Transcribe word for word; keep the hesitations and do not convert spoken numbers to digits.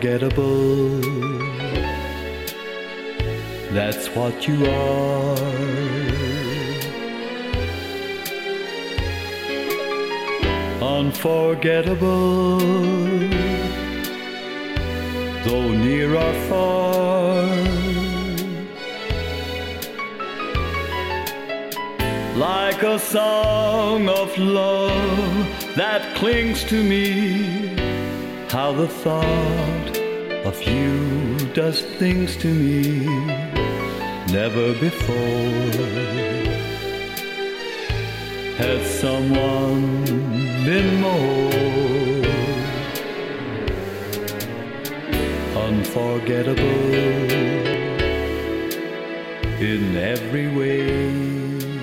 unforgettable. That's what you are. Unforgettable, though near or far. Like a song of love that clings to me, how the thought of you does things to me never before has someone been more unforgettable in every way.